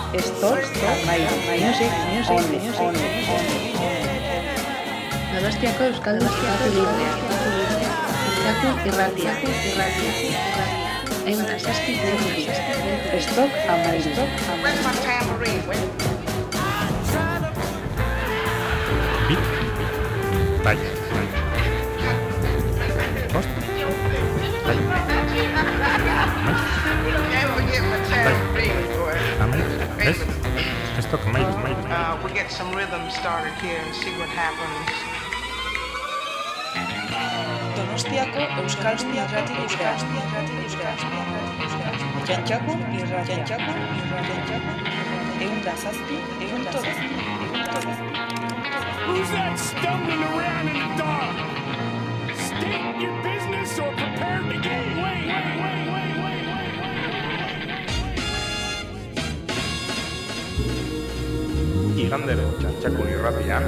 Stop Almairu. Music. Donostiako Euskal Irratia. Irratia. Ehun eta zazpi. Stop Almairu. Where's my tambourine? Bai. Bost? Bai. Never get my tambourine, boy. Ez? Ez tok mairu. We'll get some rhythm started here and see what happens. Donostiako Euskal Irratia. Jantxako Irratia. Ehun eta zazpi. Who's that stumbling around in the dark? State your business or prepare to get away. Igandero txantxako irratian.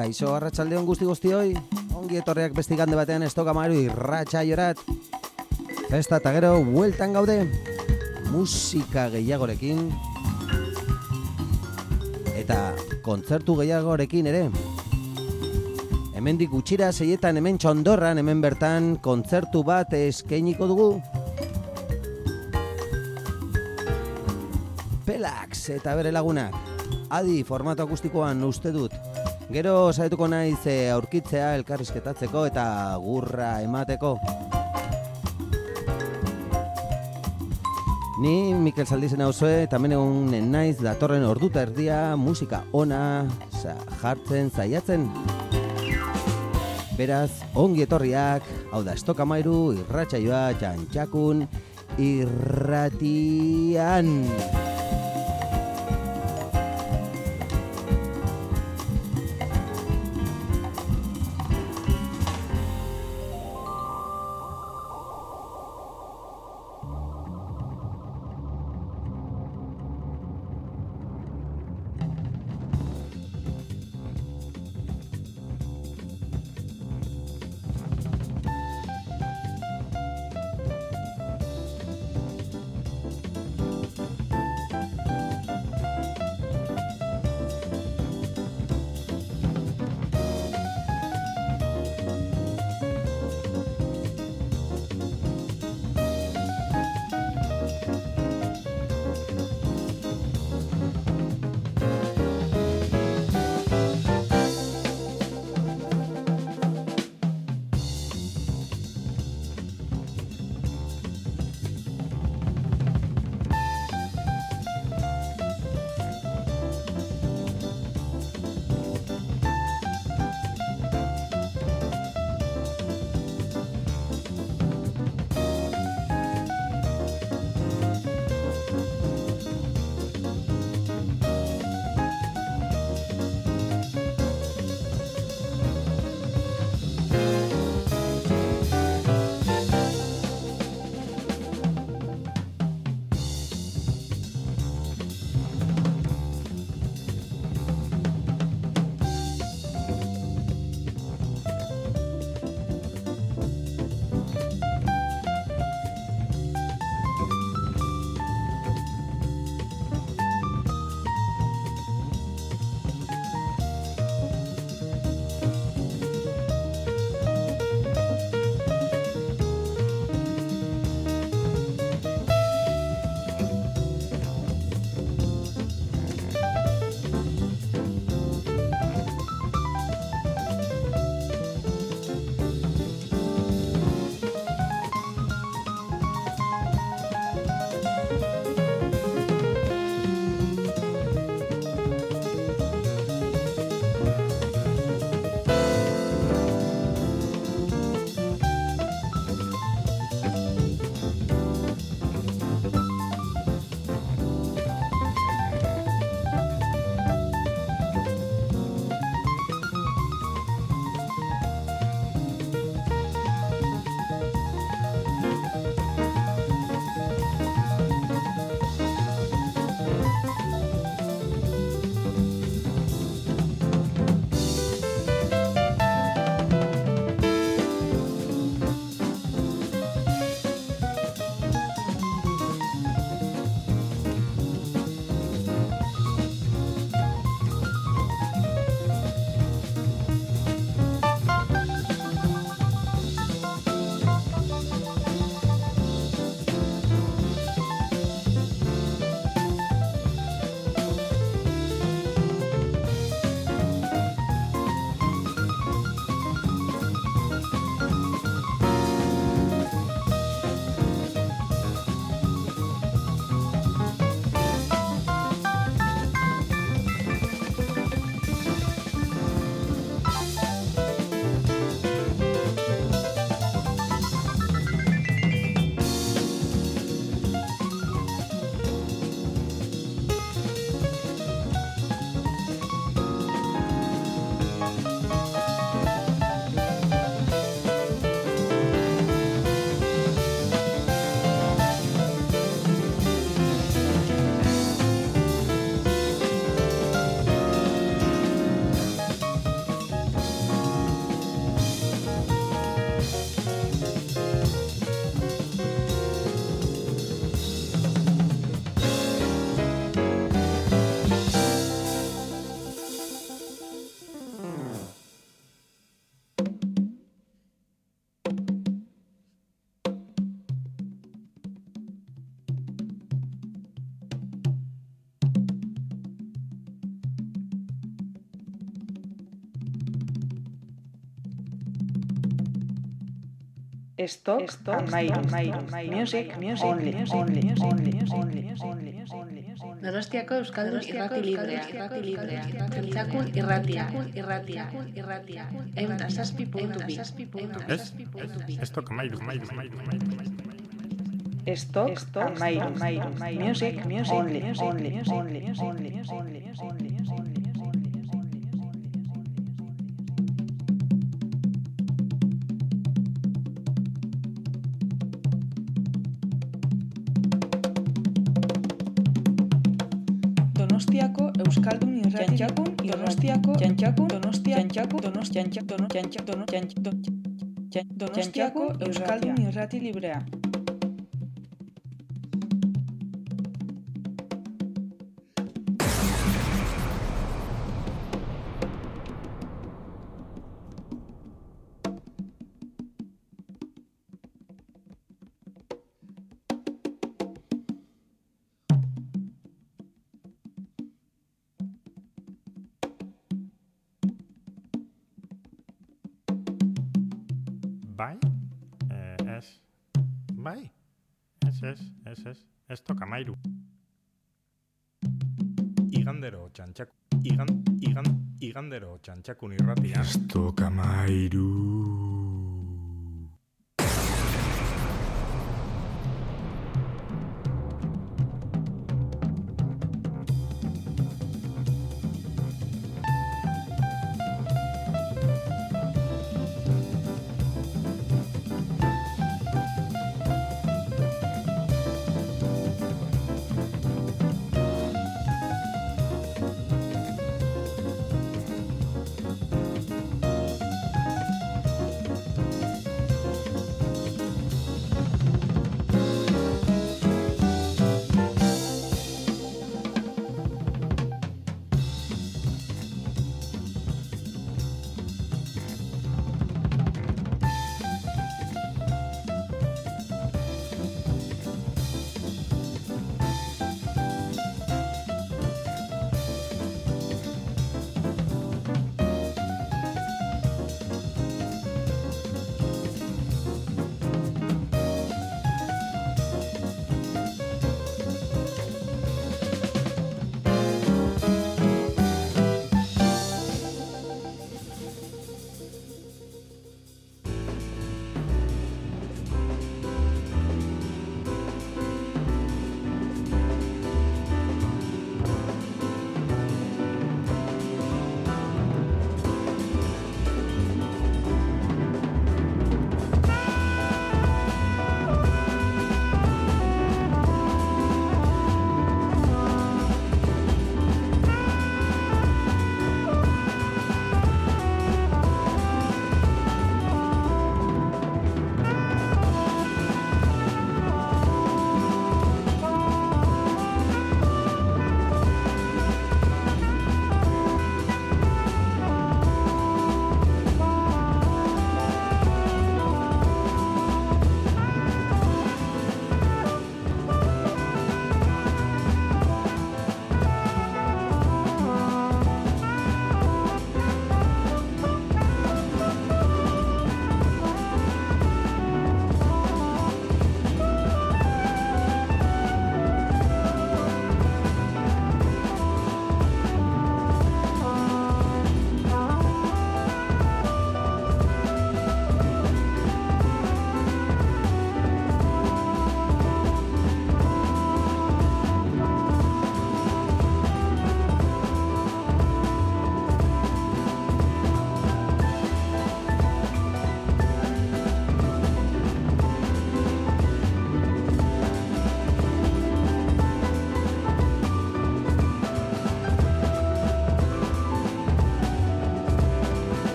Kaixo arratsaldeon guztioi, ongi etorriak beste igande batean Stock Amairu irratsaiorat. Festa eta gero bueltan gaude, musika gehiagorekin eta kontzertu gehiagorekin ere. Hemendik gutxira seietan hemen Txondorran, hemen bertan kontzertu bat eskainiko dugu. Pelax eta bere lagunak, adi formato akustikoan uste dut. Gero saietuko naiz aurkitzea elkarrizketatzeko eta gurra emateko. Ni Mikel Zaldizena auzue eta hemen egonen naiz datorren orduta erdia musika ona jartzen saiatzen. Beraz, ongi etorriak, hau da Stock Amairu irratsaioa Txantxakun irratian. Stock Amairu. Music only. Donostiako Euskaldun irrati librea. Txantxakun irratia. Ehun eta zazpi puntu bi. Esto que Mairu. Stock Amairu. Music only. Donostiako Euskaldun irrati Donostiako Euskaldun irrati librea. Bai. Es. Esto que Mairu. Igandero txantxakun irratia. Esto que Mairu.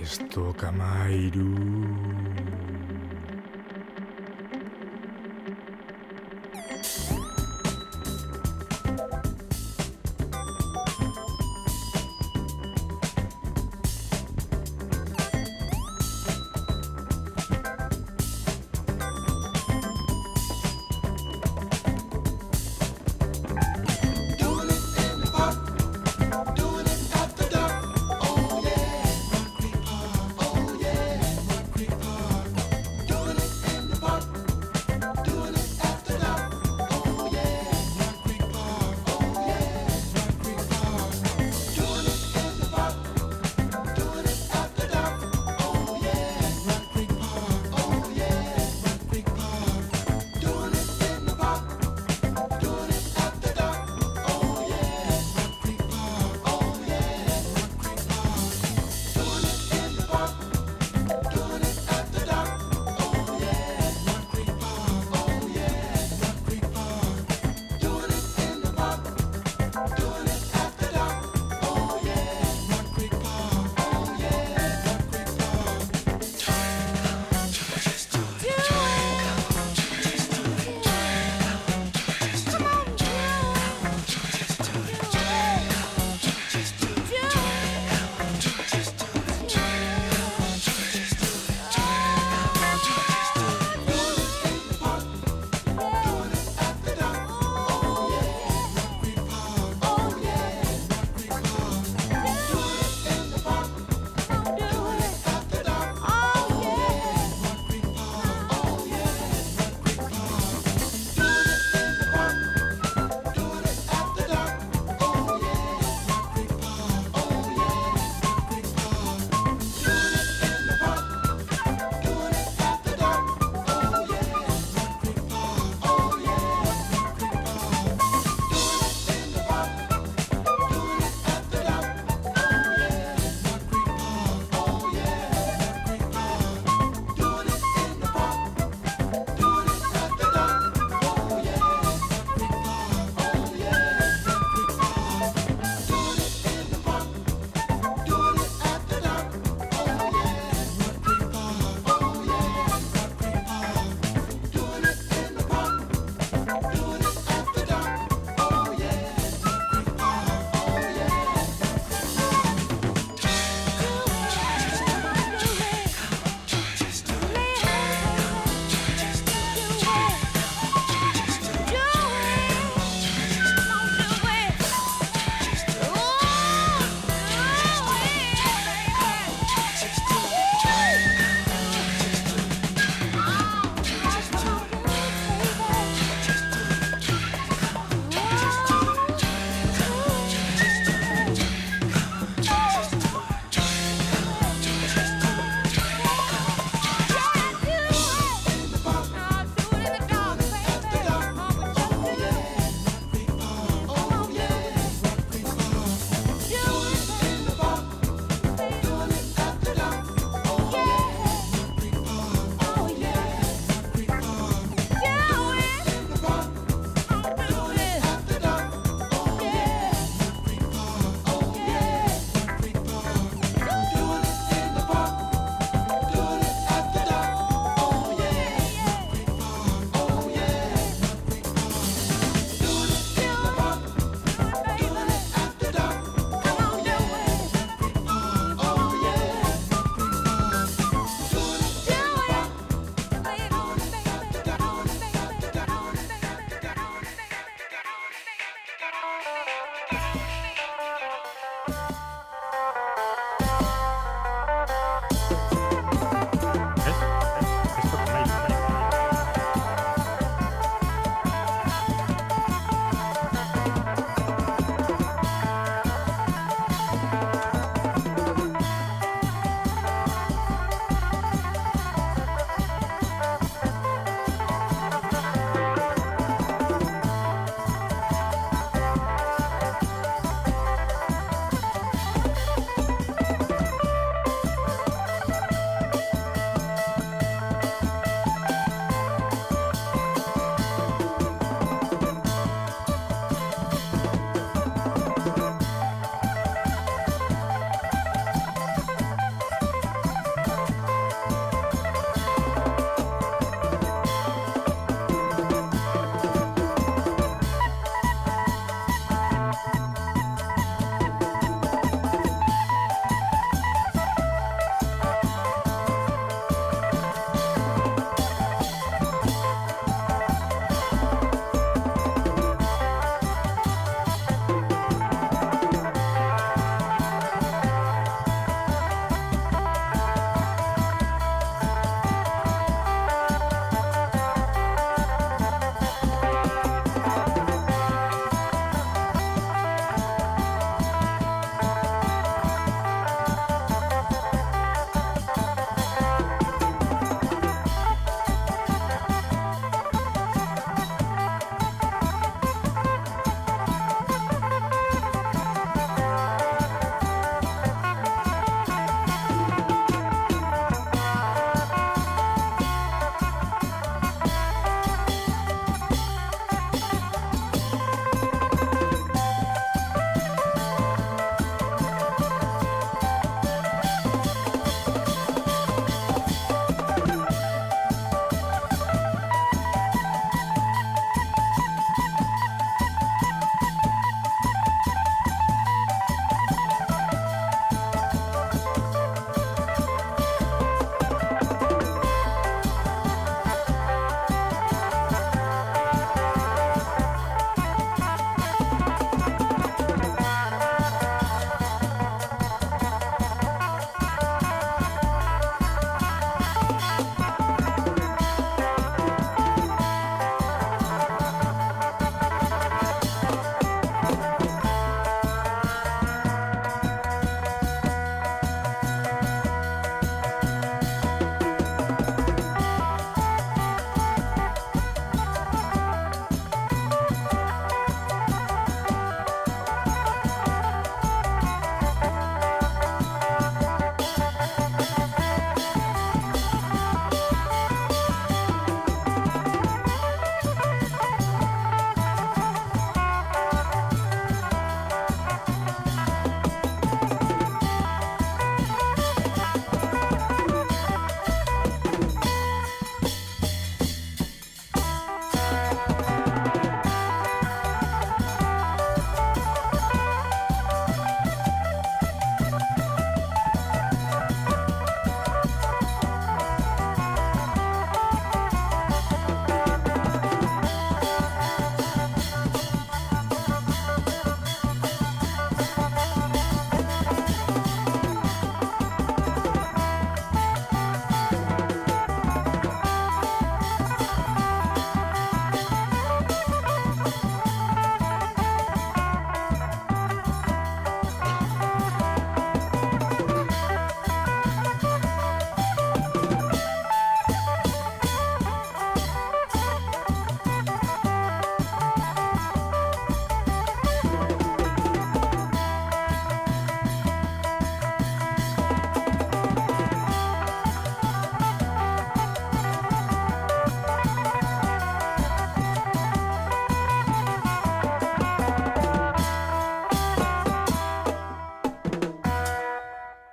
Estoka mairu. Creeper.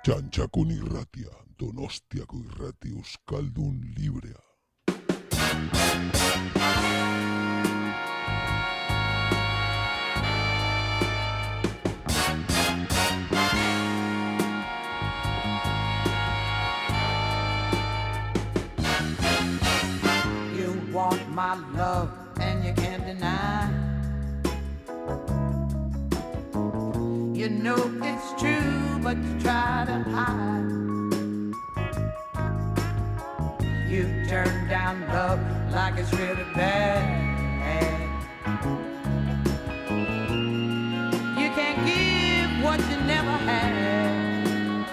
Txantxakun irratia, Donostiako irrati euskaldun librea. You want my love and you can't deny. You know it's true, but you try to hide. You turn down love like it's really bad. You can't give what you never had.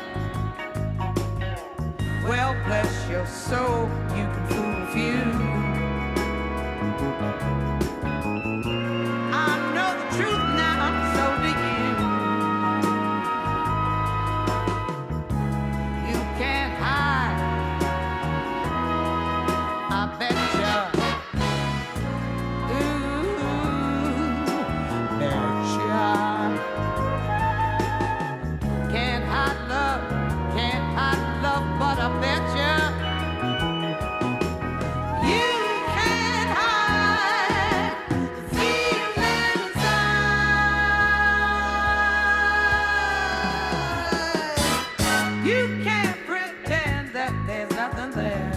Well, bless your soul, you can fool a few. I know the truth now, so do you. You can't hide, I bet ya. Ooh, bet ya. Can't hide love, but I bet ya. You can't hide the feeling inside. You can't pretend that there's nothing there.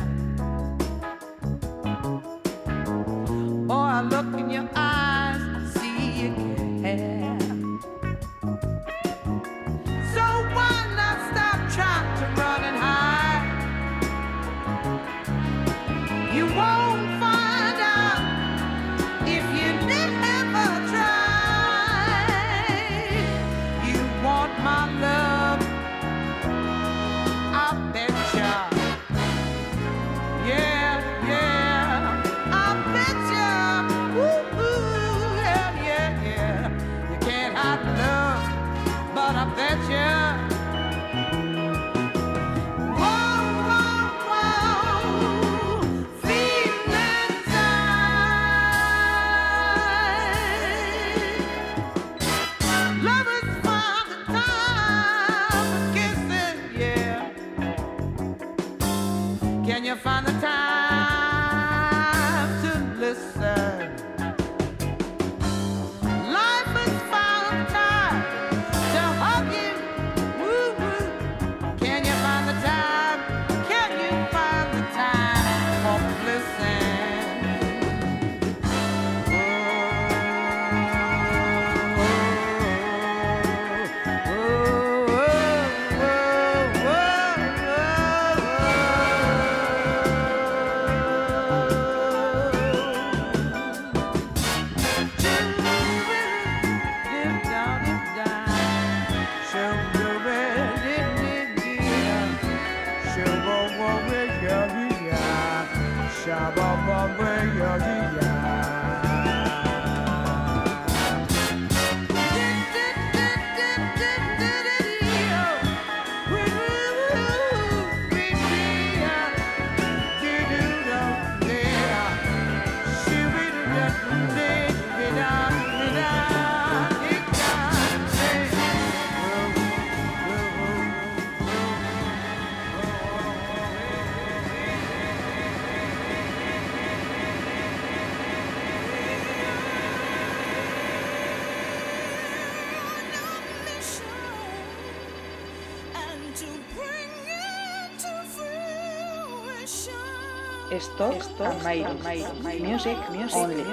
Boy, I look in your eyes, see you care. So why not stop trying to run and hide? You won't find out if you never try. You want my love, I bet ya. Yeah, yeah, I bet ya. Ooh, ooh, yeah, yeah, yeah. You can't hide love, but I bet ya. Whoa, whoa, whoa, feeling inside. Lovers find the time for kissing, yeah. Can you find the time to listen? Life has found time to hug you. Woo woo. Can you find the time? Can you find the time for listen? Esto, music, only.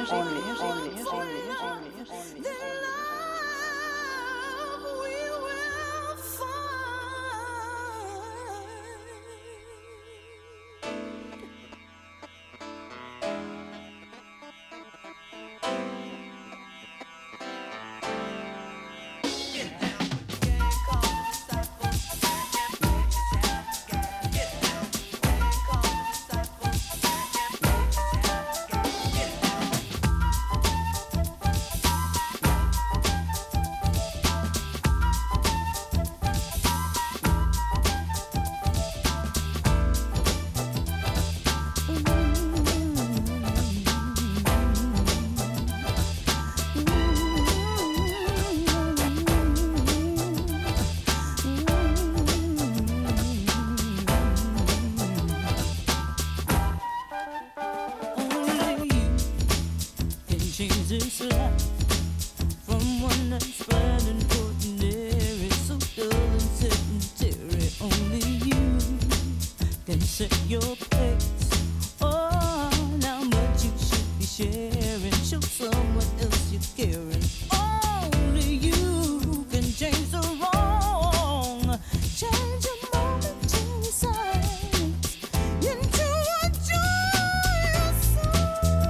this life from one that's bland and ordinary, so dull and sedentary. Only you can set your pace. Oh, now much you should be sharing. Show someone else you're caring. Only you can change the wrong. Change a momentary silence into a joyous song.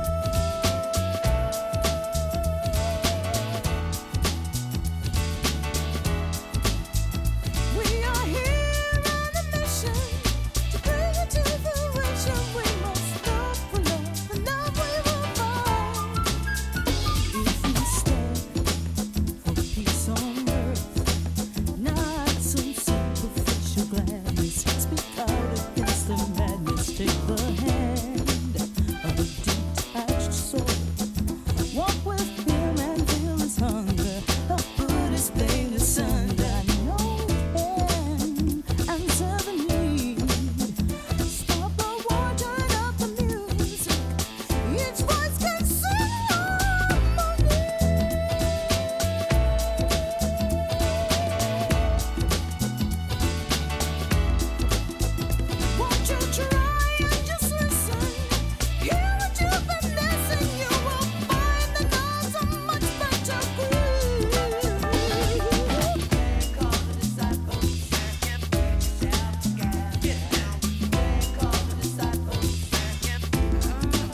We are here on a mission to bring it to fruition. We must love for love, and love we will find. If we stand for peace on earth, not some superficial gladness, speak out against the madness. Take the hand of a detached soul. Walk with him and feel his hunger. The food is plain asunder. I know you can answer the need. Stop the war, turn up the music. Each voice can sing harmony. Won't you try and just listen? Hear what you've been missing. You will find the notes are much better groove. Call the disciples and put yourself together. Call the disciples and put yourself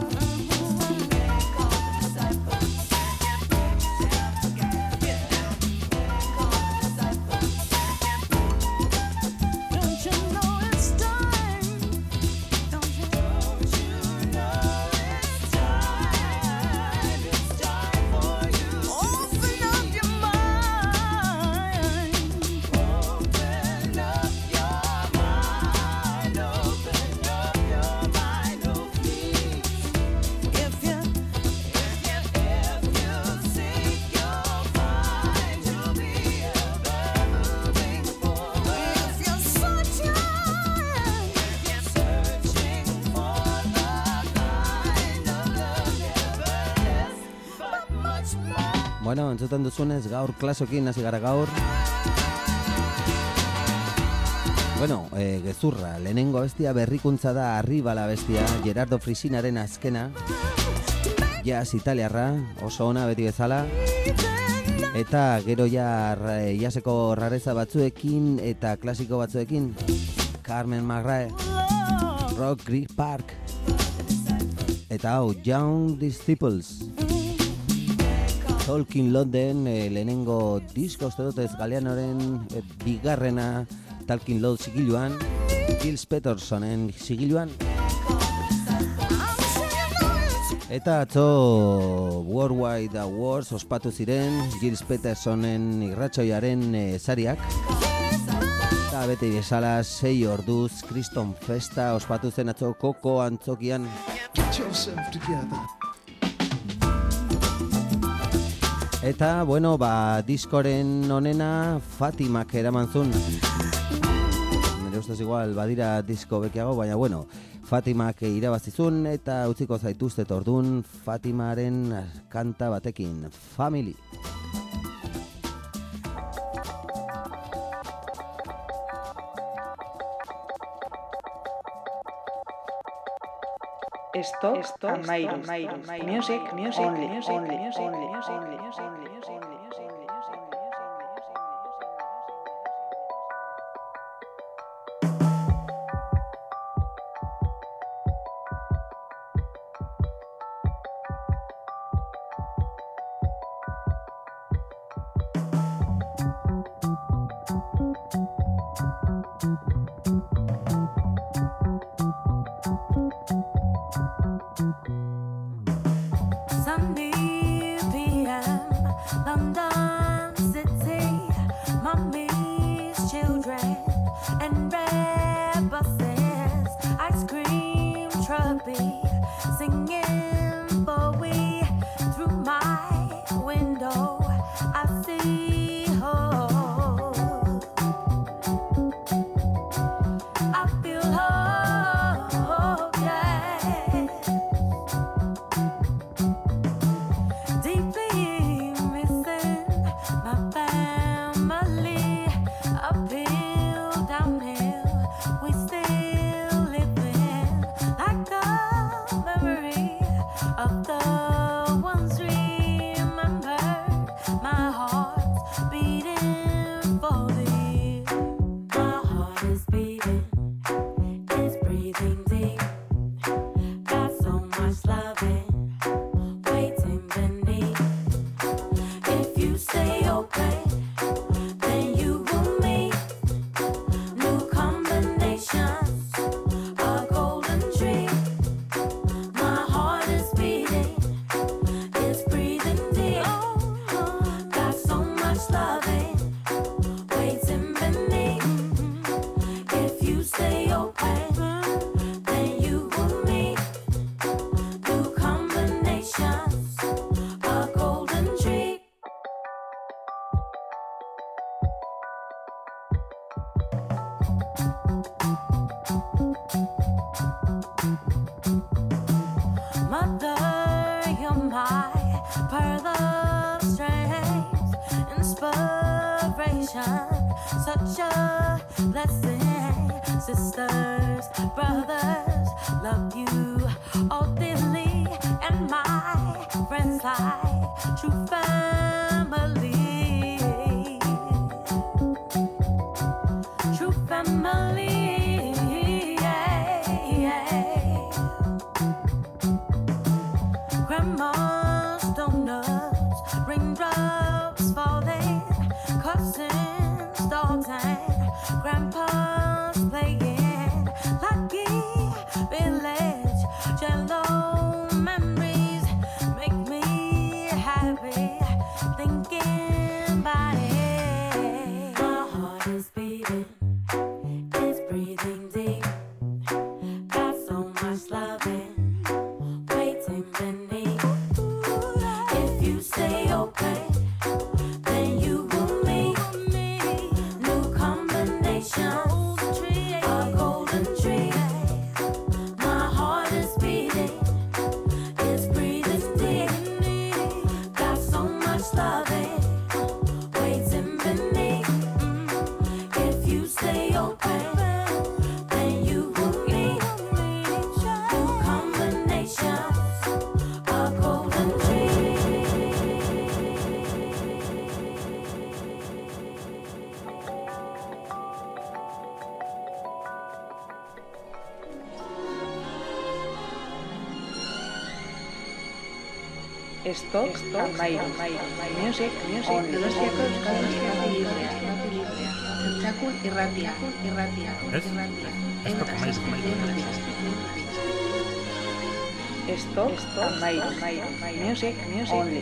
Don't you know it's time? Don't you know it's time? It's time for you. Open up your mind. Open up your mind. Open up your mind. Oh, please. If you seek, you'll find. You'll be ever moving forward. If you're searching for the kind of love never less, but much more. Bueno, entzuten duzunez, gaur klasokin hasi gara gaur. Bueno, gezurra, lehenengo bestia berrikuntza da Arribala bestia, Gerardo Frisinaren azkena. Jazz italiarra, oso ona beti bezala. Eta gero ja jaseko rareza batzuekin eta klasiko batzuekin. Carmen McRae, Rock Creek Park. Eta hau, Young Disciples. Talking London, lehenengo disko uste dut ez Galeanoren bigarrena Talking Loud zigiluan, Gils Petersonen zigiluan. Eta atzo Worldwide Awards ospatu ziren Gils Petersonen irratsaioaren sariak. Eta beti bezala 6 orduz Kriston Festa ospatu zen atzo Koko antzokian. Eta, bueno, diskoren onena Fatimak eraman zuen. Nire ustez igual badira disko bekiago, baina, bueno, Fatimak irabazizun eta utziko zaituztet ordun Fatimaren kanta batekin, Family. Esto Amairu. Music only. Sunday PM, London City, mommy's children and red buses, ice cream truck beat, singing Bowie through my window. I see hope. I feel hope, yeah. of the ones remember. My heart's beating for thee. My heart is beating, is breathing deep. Got so much loving waiting beneath. If you stay open, then you will meet new combinations, a golden dream. My heart is beating, is breathing deep. Got so much loving waiting beneath. If you stay open, then you will meet new combinations, a golden dream. Mother, you're my pearl of strength, inspiration, such a blessing. Sisters, brothers, love you all dearly, and my friends like true family. True family, yeah. Grandma's donuts, raindrops falling, cousins, dogs, and grandpa's playing. Lucky village, jello memories make me happy thinking about it. My heart is beating, is breathing deep. Got so much loving waiting beneath. If you stay open, then you will meet new combinations, a golden dream. My heart is beating, is breathing deep. Got so much loving waiting beneath. If you stay open, then you will meet new combinations, a golden dream. Stop Amairu. Music only. Donostiako Euskaldun irrati librea. Pentsakun irratia. Ez? Ez toca Amairu. Stop Amairu. Music only.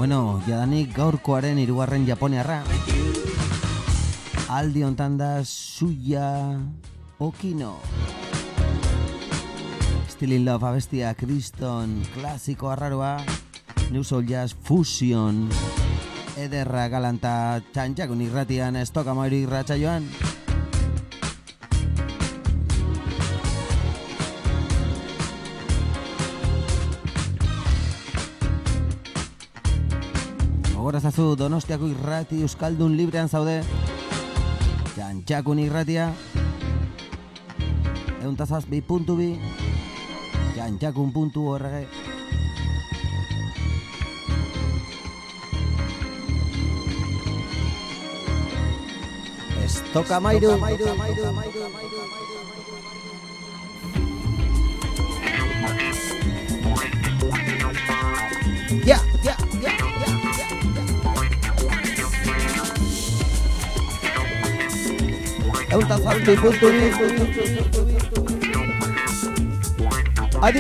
Bueno, jadanik gaurkoaren 3. japoniarra. Aldi hontan da Suya Okino. Still in Love abestia kriston klasiko arraroa. New Soul Jazz Fusion. Ederra galanta txantxakun irratian estoka mairi irratxa joan. Gogorazazu Donostiako irrati Euskaldun librean zaude. Txantxakun irratia 107.2 txantxakun.org. Estoka mairu. Ya. Adi.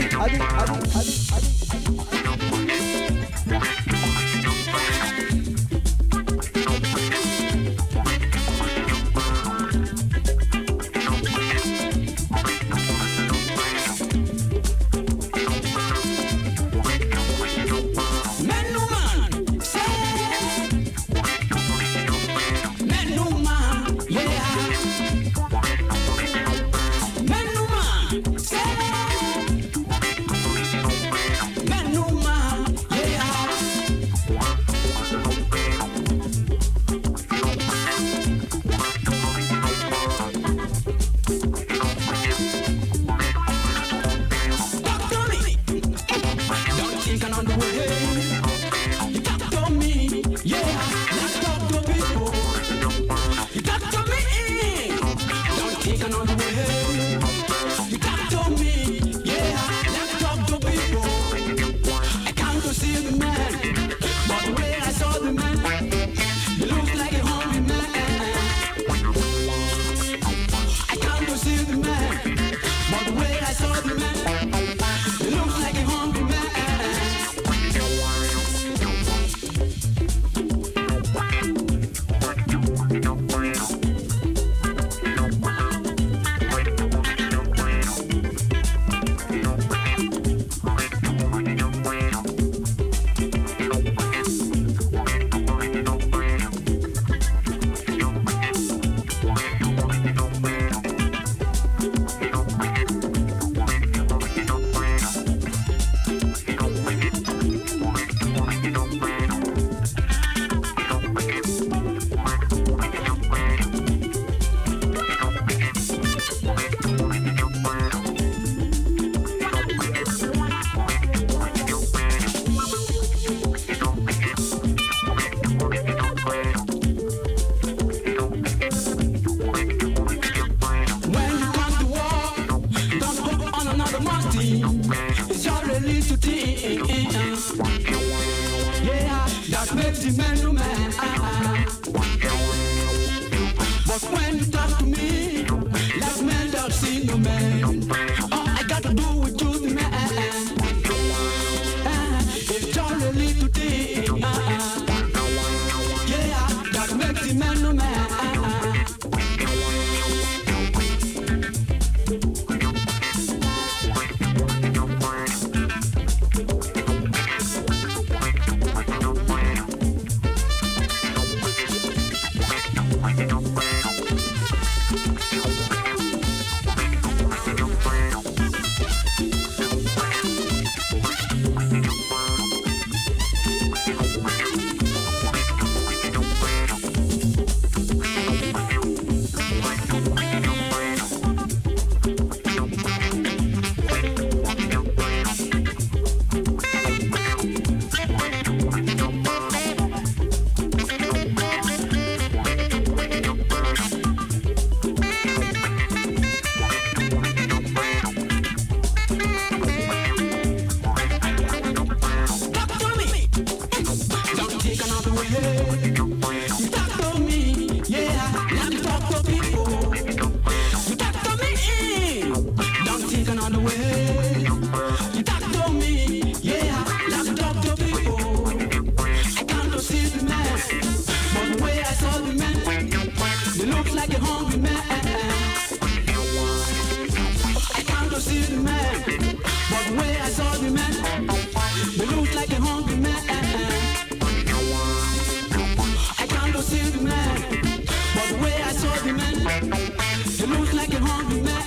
like a hungry man.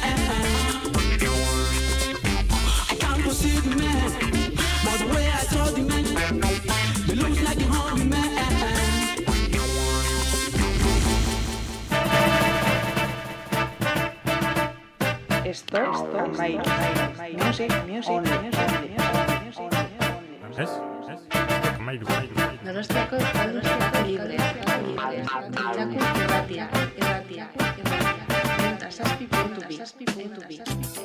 I can't foresee the man, but the way I saw the man, you look like a hungry man. Stop Amairu. Music only. Ez? Estok amairu. Donostiako libre. Txakun irratia. Eta 7.bi.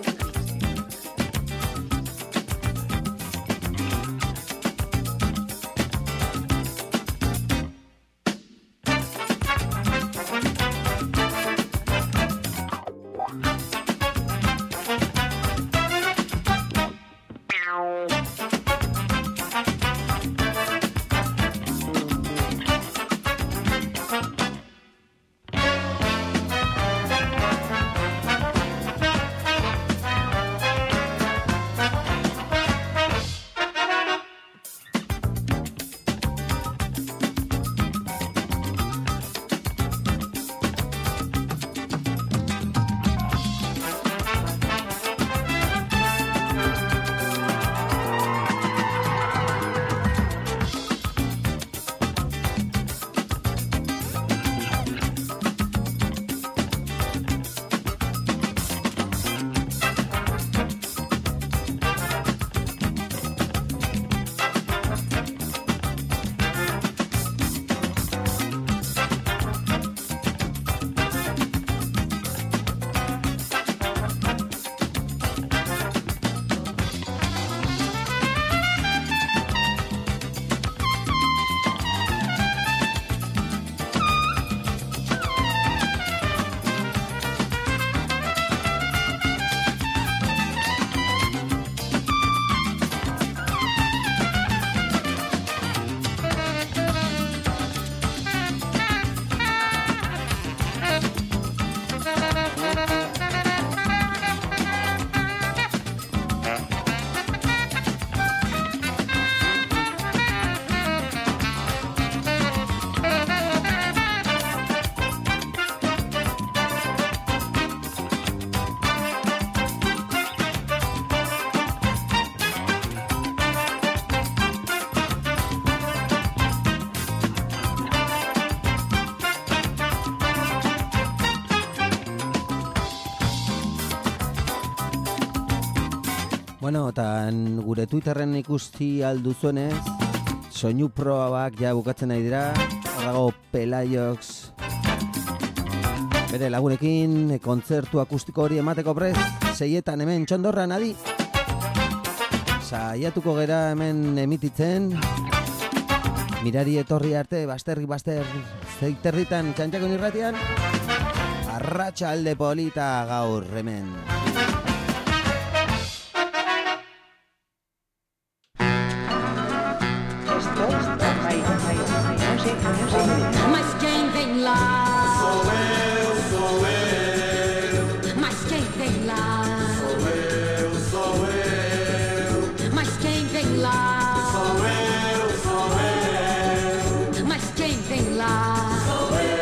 Bueno, eta gure Twitterren ikusti alduzuenez, soinu probak ja bukatzen nahi dira. Hor dago Pelaiox bere lagunekin kontzertu akustiko hori emateko prest, 6etan hemen Txondorran adi. Saiatuko gera hemen emititzen. Mirari etorri arte, baster, zeiterritan Txantxakun irratian. Arratsalde polita gaur hemen. Mas quem vem lá? Sou eu. Mas quem vem lá? Sou eu. Mas quem vem lá? Sou eu. Mas quem vem lá? Sou eu.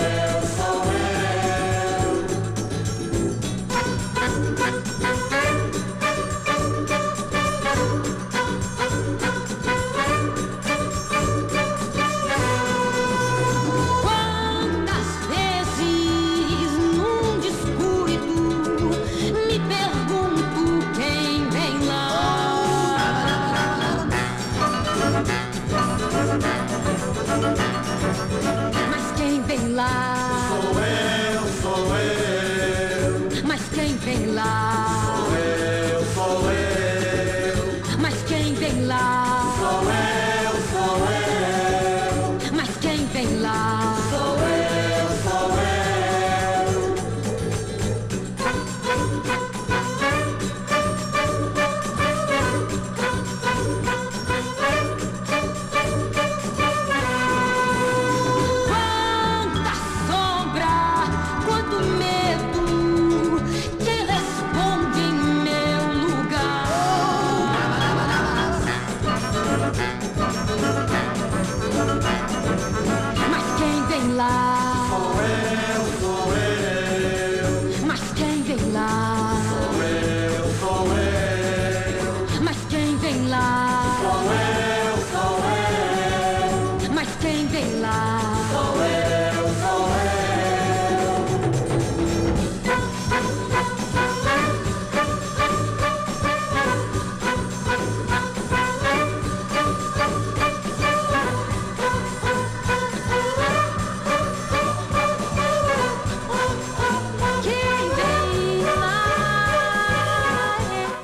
Quanta sombra, quanto medo, quem responde?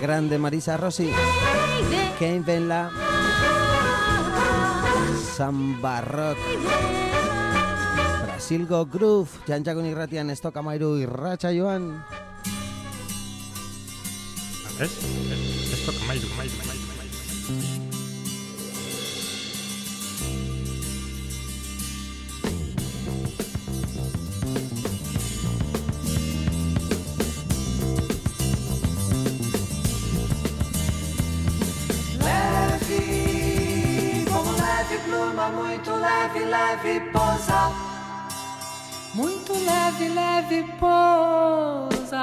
grande Marisa Rossi, Ken Venla, Samba Rock, Brasilgo Groove, Jantzakun irratian estoka mairu irratxa joan. Estoka mairu. Muito leve, leve, pousa. Muito leve, leve, pousa.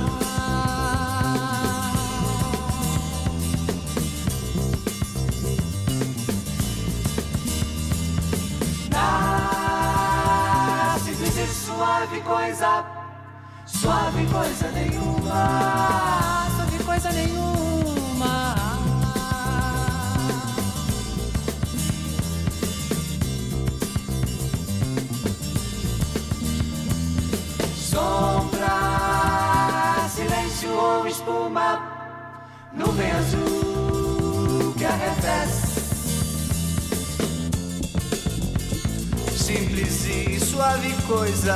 Na simples e suave coisa, suave coisa nenhuma, suave coisa nenhuma. Sombra, silêncio ou espuma, nuvem azul que arrefece. Simples e suave coisa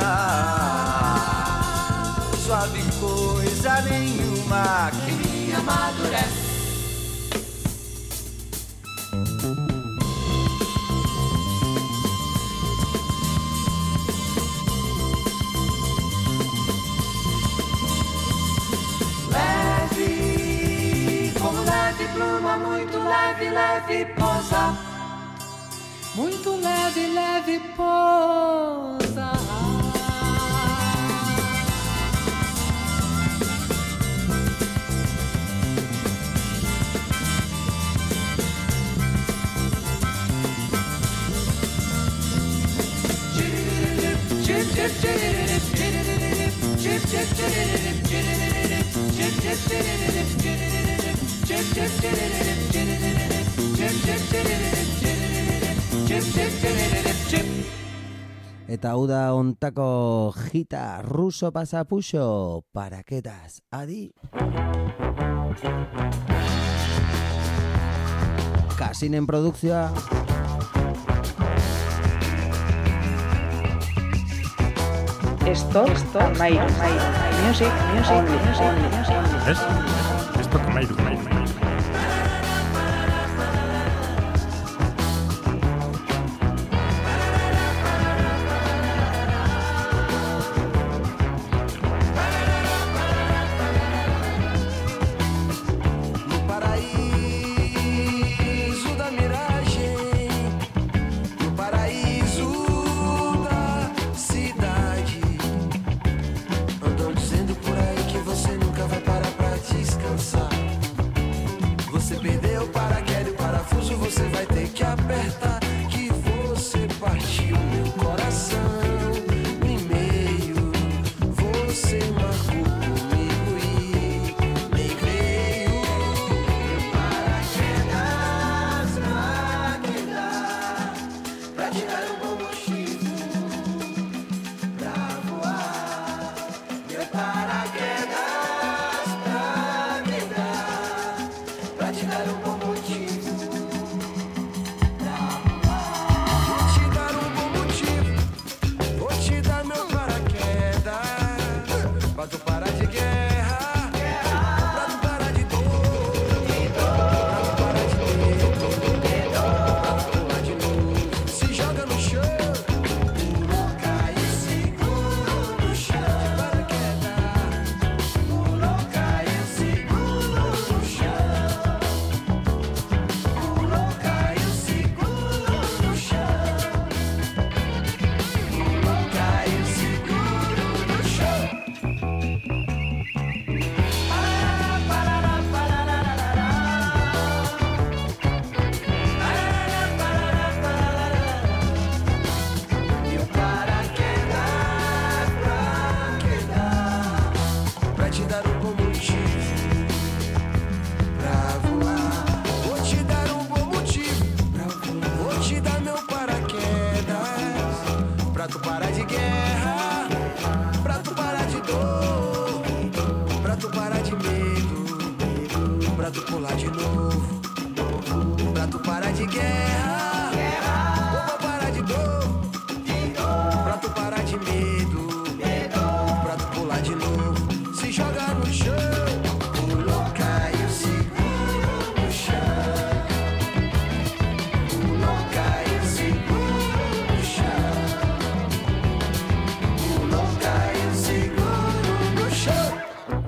nenhuma que me amadurece. Pluma muito leve, leve, pousa. Muito leve, leve, pousa. Eta hau da ontako jita ruso pasapuxo, paraketas, adi. Kasinen produkzioa. Esto, Mairu. Music, only. Esto con Mairu. pra tu pular de novo, pra tu parar de guerra, vou parar de dor, pra tu parar de medo, pra tu pular de novo, se jogar no chão, pulou, caiu, seguro no chão, pulou, caiu, seguro no chão, pulou, caiu, seguro no chão.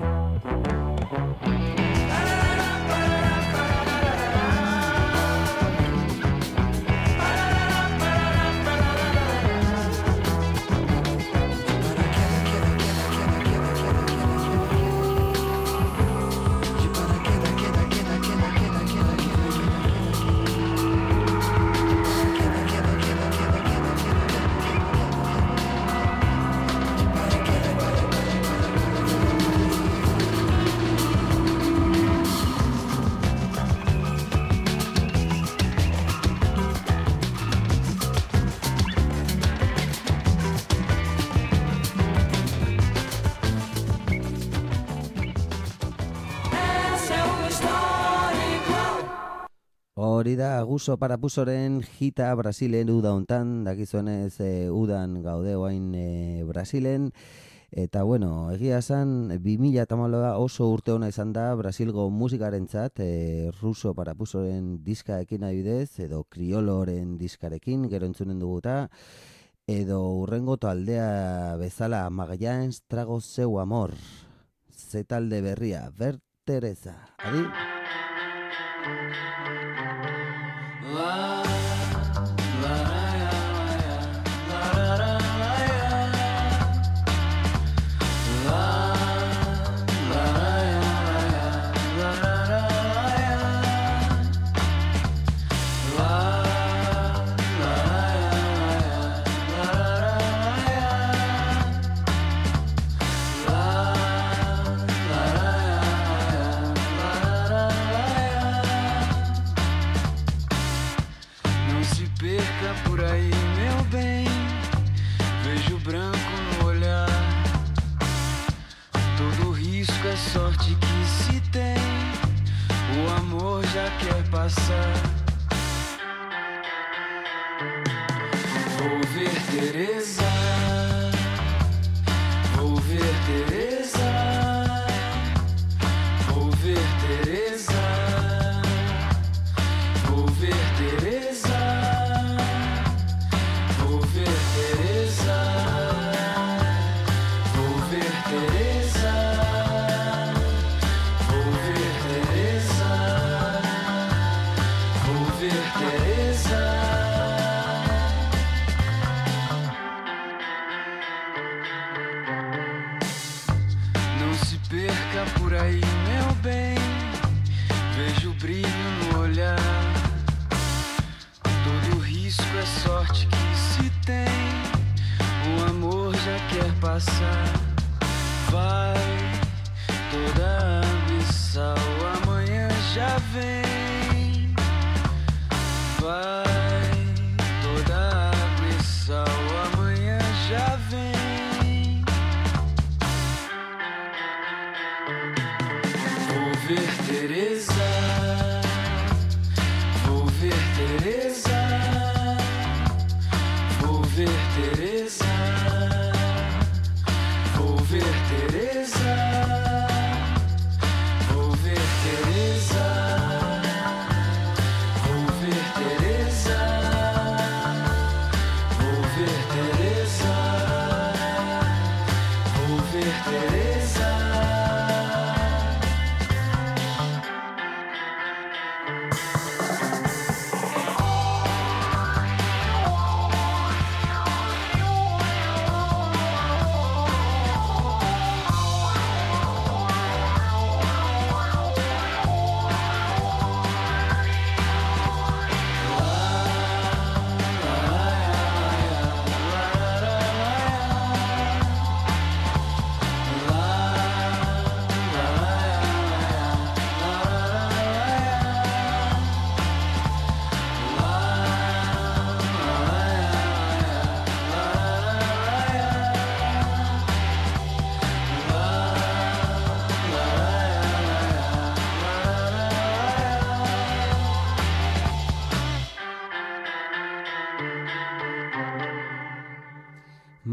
Hori da Guso Parapusoren hita Brasilen uda hontan, dakizuenez udan gaude oain Brasilen, eta bueno, egia esan 2014 oso urte ona izan da Brasilgo musikarentzat, Ruso Parapusoren diskaekin adibidez, edo Krioloren diskarekin, gero entzunen duguta, edo urrengo taldea bezala Magallanes trago seu amor, ze talde berria, Ver Teresa, adi? Sorte que se tem, o amor já quer passar. Vou ver Teresa, vou ver Teresa, vou ver Teresa, vou ver Teresa, vou ver Teresa, vou ver Teresa. Não se perca por aí, meu bem. Vejo o brilho no olhar. Todo risco é sorte que se tem. O amor já quer passar. Vai toda abissal, amanhã já vem. Vai toda abissal, amanhã já vem. Vou ver Teresa, vou ver Teresa, vou ver Teresa, vou ver Teresa, vou ver Teresa, vou ver Teresa, vou ver Teresa, vou ver Teresa.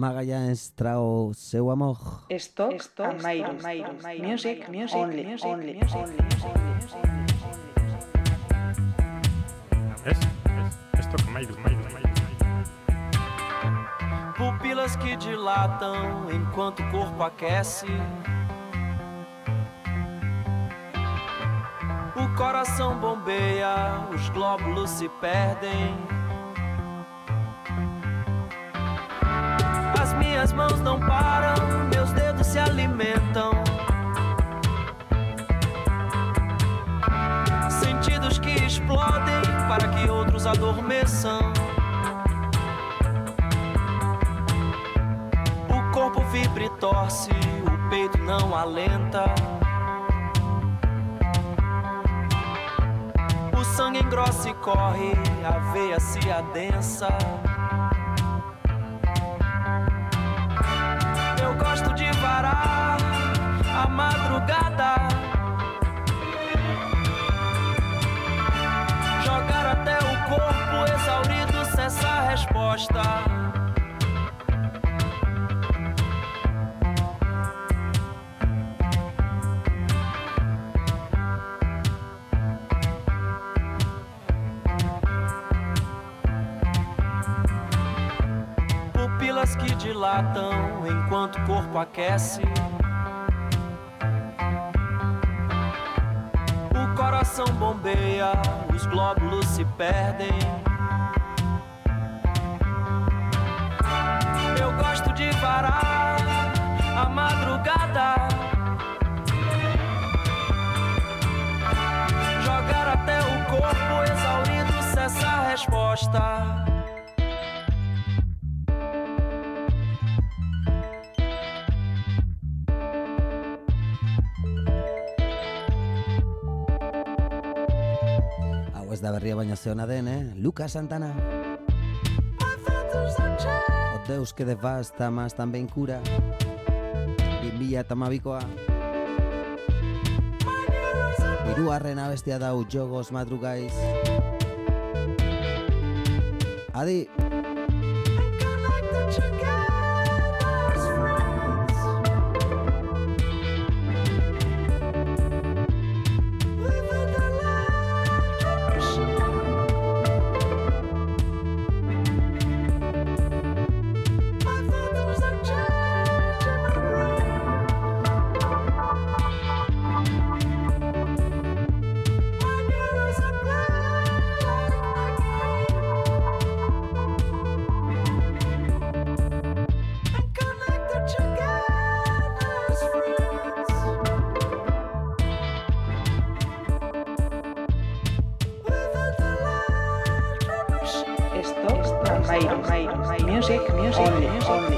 Magallanes Estrao seu amor. Stock and Myron. Music only. ¿Ves? Esto con Maidu. Pupilas que dilatam enquanto o corpo aquece. O coração bombeia, os glóbulos se perdem. As minhas mãos não param, meus dedos se alimentam. Sentidos que explodem para que outros adormeçam. O corpo vibra e torce, o peito não alenta. O sangue engrossa e corre, a veia se adensa. Eu gosto de varar a madrugada, jogar até o corpo exaurido cessar a resposta. Pupilas que dilatam enquanto o corpo aquece. O coração bombeia, os glóbulos se perdem. Eu gosto de varar a madrugada, jogar até o corpo exaurido cessar a resposta. Ez da berria baina ze ona den, Lucas Santana. O Deus que devasta, mas também cura. 2012koa. Hirugarren abestia dau Jogos Madrugais. Adi! Music only.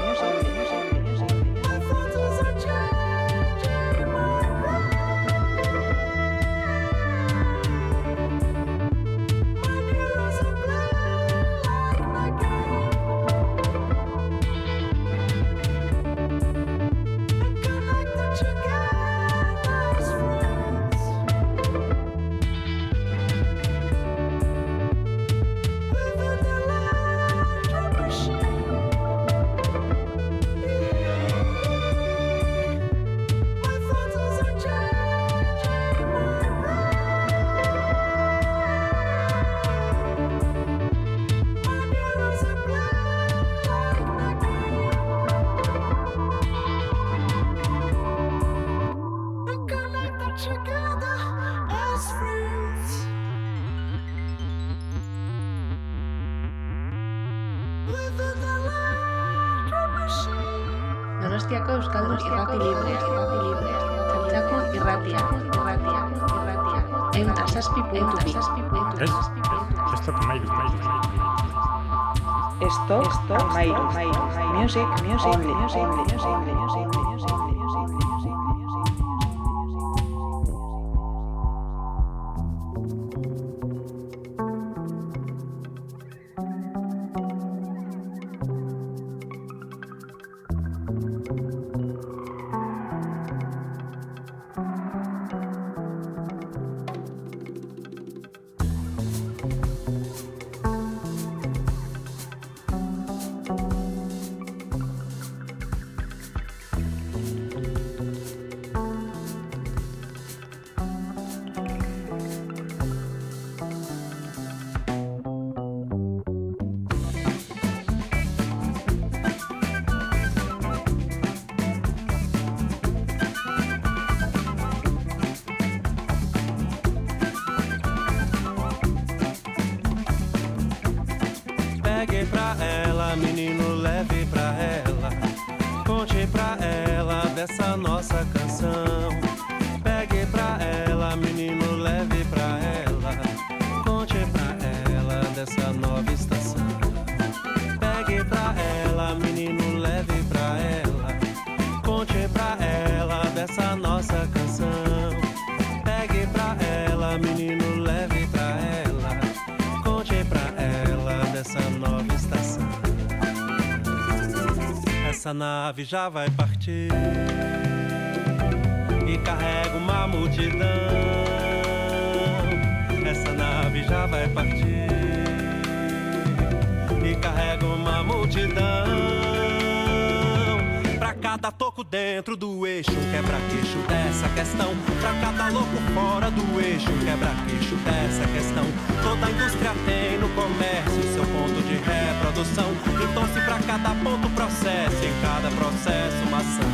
Donostiako Euskaldun irrati libre. Txantxako irratia. Ehun eta zazpi puntu bi. Esto con Maidu. Stock and Myron. Music only. Pegue pra ela, menino, leve pra ela. Conte pra ela dessa nossa canção. Pegue pra ela, menino, leve pra ela. Conte pra ela dessa nova estação. Pegue pra ela, menino, leve pra ela. Conte pra ela dessa nossa canção. Pegue pra ela, menino, leve pra ela. Conte pra ela dessa nova estação. Essa nave já vai partir e carrega uma multidão. Essa nave já vai partir e carrega uma multidão. Pra cada toco dentro do eixo, quebra-queixo dessa questão. Pra cada louco fora do eixo, quebra-queixo dessa questão. Toda a indústria tem no comércio seu ponto de reprodução. Então se pra cada ponto processo, em cada processo uma ação.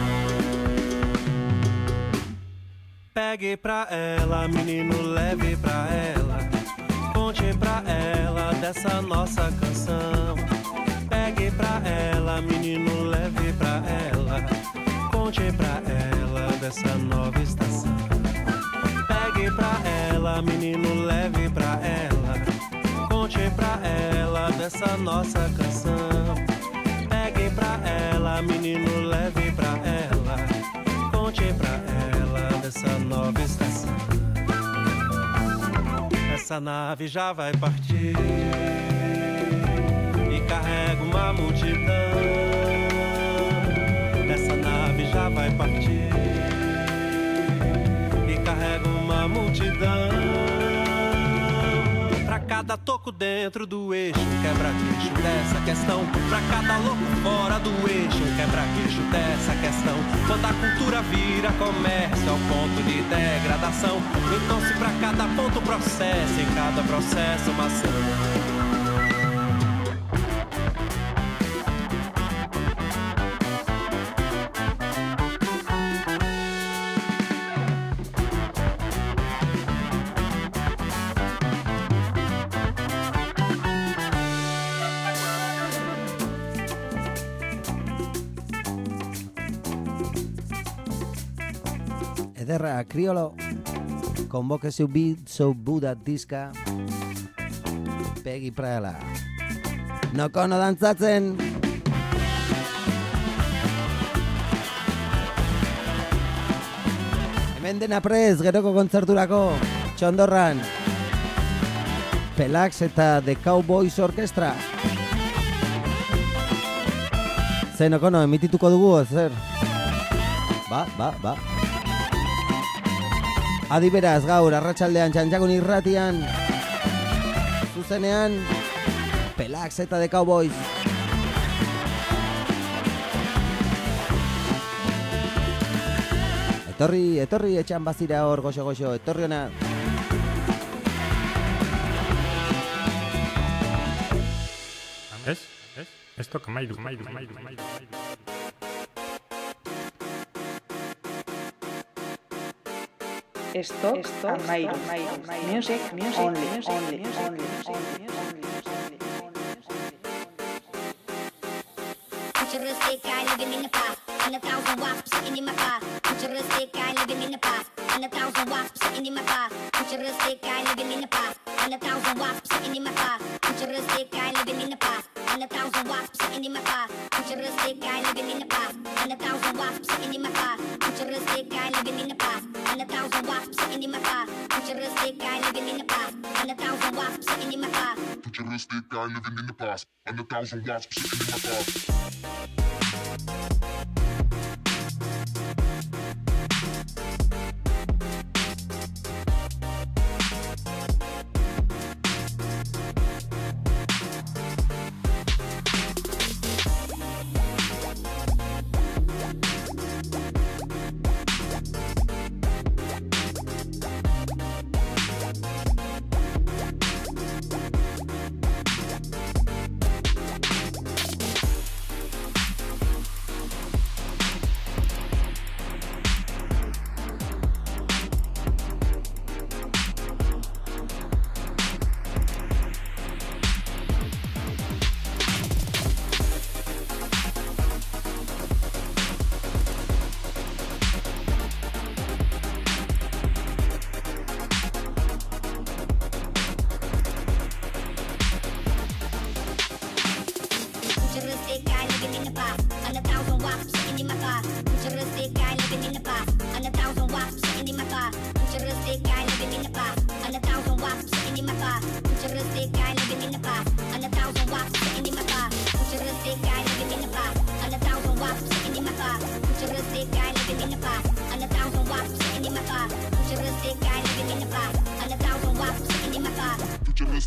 Pegue pra ela, menino, leve pra ela. Conte pra ela dessa nossa canção. Pegue pra ela, menino, leve pra ela. Conte pra ela dessa nova estação. Pegue pra ela, menino, leve pra ela. Conte pra ela dessa nossa canção. Pegue pra ela, menino, leve pra ela. Conte pra ela dessa nova estação. Essa nave já vai partir e carrega uma multidão. Essa nave já vai partir e carrega uma multidão. Pra cada toco dentro do eixo, quebra-queixo dessa questão. Pra cada louco fora do eixo, quebra-queixo dessa questão. Quando a cultura vira comércio ao ponto de degradação, então se pra cada ponto processo, em cada processo uma ação. Ederra, Criolo, convoque seu beat, seu Buda diska. Pegi pra ela. Nokono dantzatzen. Hemen dena prez, geroko kontzerturako, Txondorran. Pelax eta The Cowboys Orkestra. Zen, Okono, emitituko dugu, zer? Ba. Adi beraz, gaur, arratsaldean Txantxakun irratian. Zuzenean, Pelax eta The Cowboys. Etorri etxan bazira hor, goxo, etorri hona. Ez toka mairu. Esto Amairu. Music only. Futuristic guy living in the past, and 1,000 wasps sitting in my car. Futuristic guy living in the past, and 1,000 wasps sitting in my car. Futuristic guy living in the past, and 1,000 wasps sitting in my car. Futuristic guy living in the past, and 1,000 wasps sitting in my car. Futuristic guy living in the past, and 1,000 wasps sitting in my car. Futuristic guy living in the past, and 1,000 wasps sitting in my car. Futuristic guy living in the past, and 1,000 wasps sitting in my car. Futuristic guy living in the past, and 1,000 wasps sitting in my car.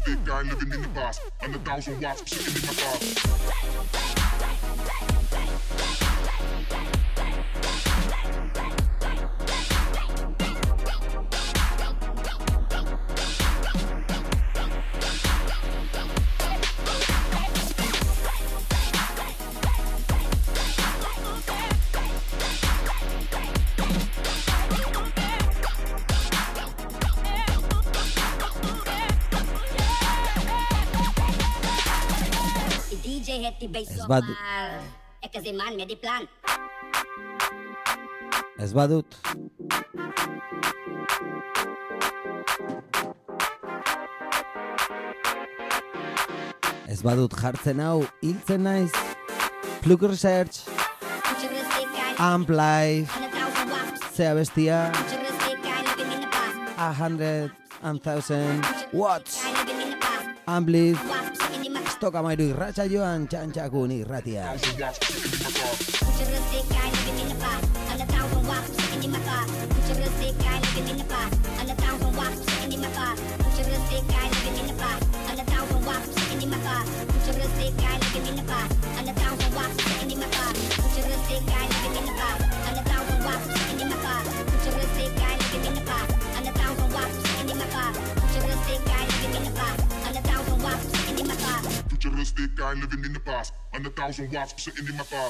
Futuristic guy living in the past. And 1,000 watts sitting in my car. Ez badut. Ez badut jartzen hau, hiltzen naiz. Plug Research, Amp Live, zea bestia, 100,000 watts, Ampliz, Stokamairu irratsaioan txantxakun irratia. Futuristic guy living in the past. And 1,000 watts sitting in my car.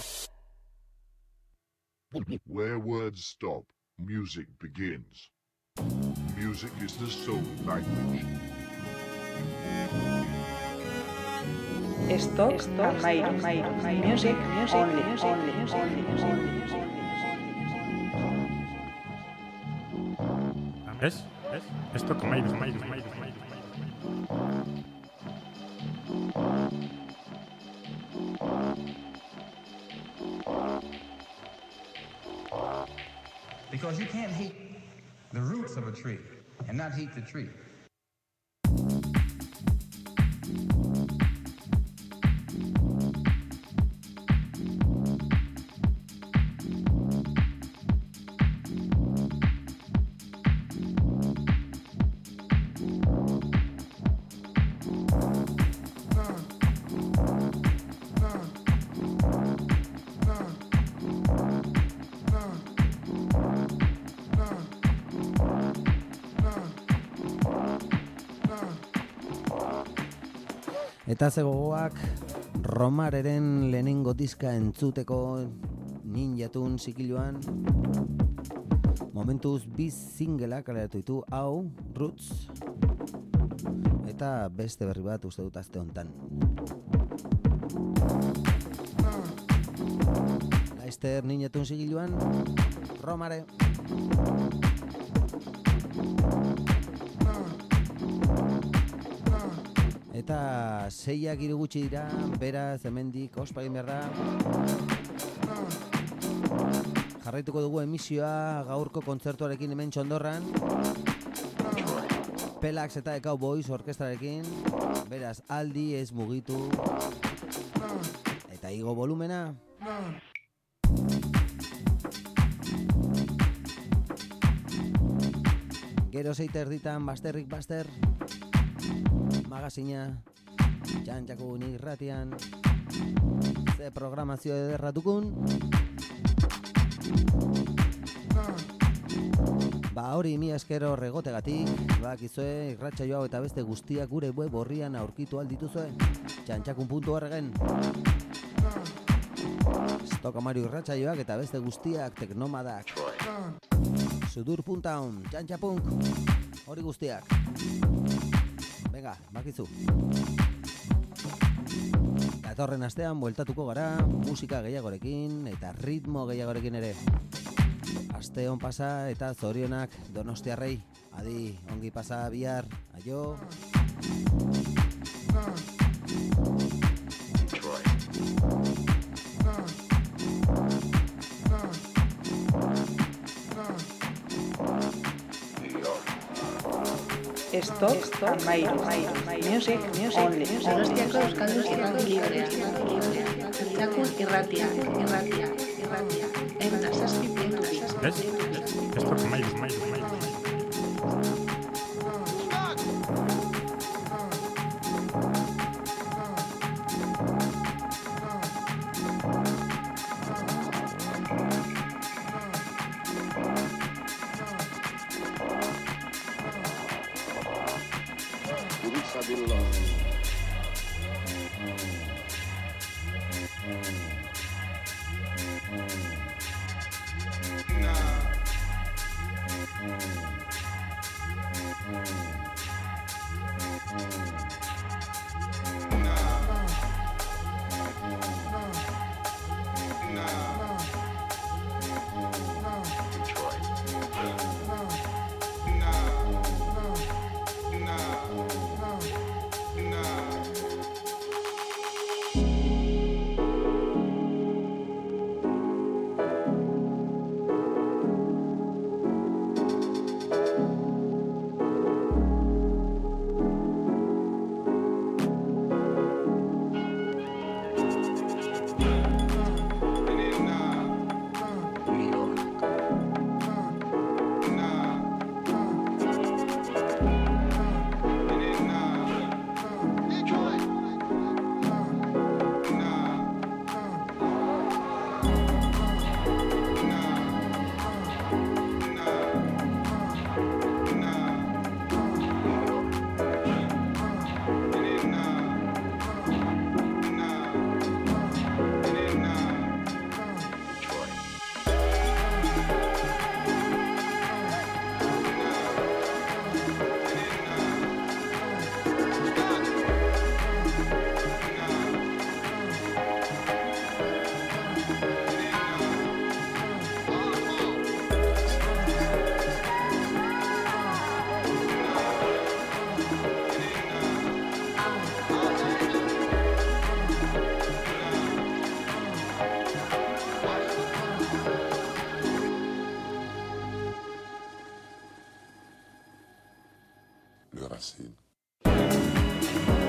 Where words stop, music begins. Music is the soul language. Stock Amairu. Music only. ¿Ves? Stock Amairu. Because you can't heat the roots of a tree and not heat the tree. Eta zegoak Romareren lehenengo diska entzuteko ninjatun zikiluan momentuz bi singleak kaleratu ditu, hau Roots eta beste berri bat uste dut aste hontan. Laster ninjatun zikiluan Romare. Eta 6ak 3 gutxi dira, beraz hemendik ospa egin behar da. Jarraituko dugu emisioa gaurko kontzertuarekin hemen Txondorran. Pelax eta Ekau Boys orkestrarekin. Beraz aldi ez mugitu. Eta igo volumena. Gero 6:30 Basterrik Baster. Magazina, txantxakun irratian, ze programazio ederratukun. Ba hori mi eskero regotegatik, bakizue irratsaio hau eta beste guztiak gure web orrian aurkitu aldituzue, txantxakun.orgen. Stokamairu irratsaioak eta beste guztiak teknomadak. Sudur.town, txantxapunk, hori guztiak. Venga, bakizu. Datorren astean bueltatuko gara, musika gehiagorekin eta ritmo gehiagorekin ere. Aste on pasa eta zorionak Donostiarrei. Adi, ongi pasa bihar. Aio. Stock Amairu. Music only. Donostiako euskaldun irrati librea. Txantxakun irratia. Eta 7.2. ¿Ves? Stock Amairu. Le Racine.